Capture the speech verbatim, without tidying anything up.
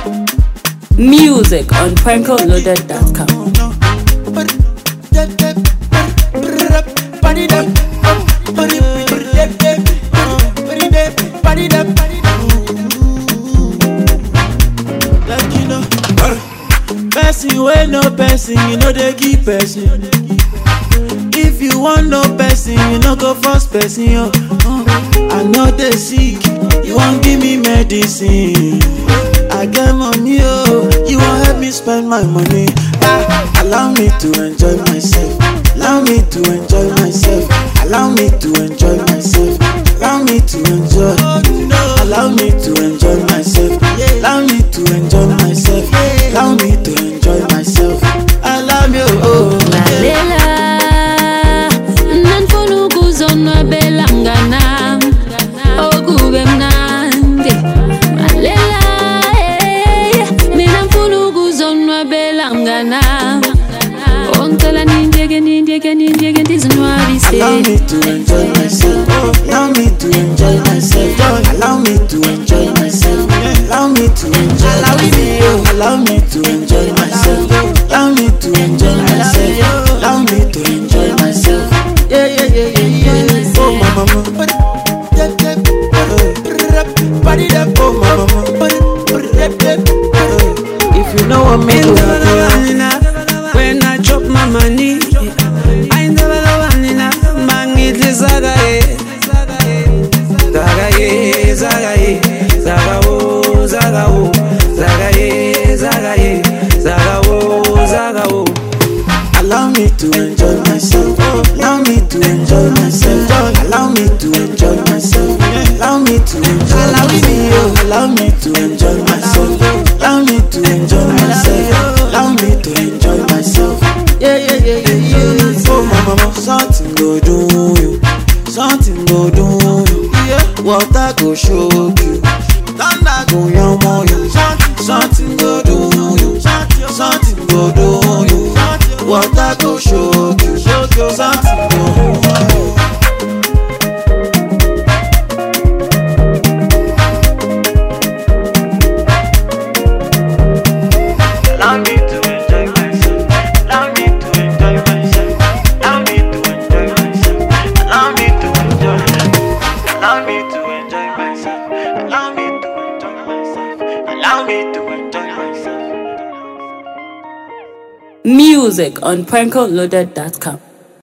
Music on prankle loaded dot com. Person wey no person, you know they give person. If you want no person, you no go first person. Yo. Uh, I know they sick, you won't give me medicine. I get money, oh, you won't help me spend my money. Ah, allow me to enjoy myself. Allow me to enjoy myself. Allow me to enjoy myself. Allow me to enjoy. Allow me to enjoy myself. Allow me to enjoy myself. Allow me to enjoy myself. Allow me, oh. Lalela, nanfuna ukuzonwabela mnganam, okube mnandi. Lalela, mina mfuna ukuzonwabela mnganam, ongicela nindiyeke nindiyeke nindiyeke ndizinwabise. Allow me to enjoy myself. Allow me to enjoy myself. Allow me to enjoy myself. Allow me to enjoy myself. Allow me to enjoy myself. Allow me to enjoy myself. Allow me to enjoy myself. Yeah, yeah, yeah, yeah, yeah. Oh, my mama. Oh, my mama. If you know what me do, when I drop my money, I never know enough. Mangitli zagaye, zagaye, zagaye, zagawo, zagawo, zagaye, zagaye, zagawo, zagawo. allow me to enjoy myself. Allow me to enjoy myself. Allow me to enjoy myself. Allow me to enjoy myself. Allow me to enjoy myself. Allow me to enjoy myself. Allow me to enjoy myself. Yeah, yeah, yeah, yeah, yeah. Oh, my mama, something go do you. Something go do you. Yeah, water go shock you. Thunder go yamo you. Something go do you. Something go do you. Water go shock you. Something go do you. Allow me to enjoy myself. Allow me to enjoy myself. Allow me to enjoy myself. Allow me to enjoy myself. Allow me to enjoy myself. Allow me to enjoy myself. Allow me to enjoy myself. Music on prankle loaded dot com.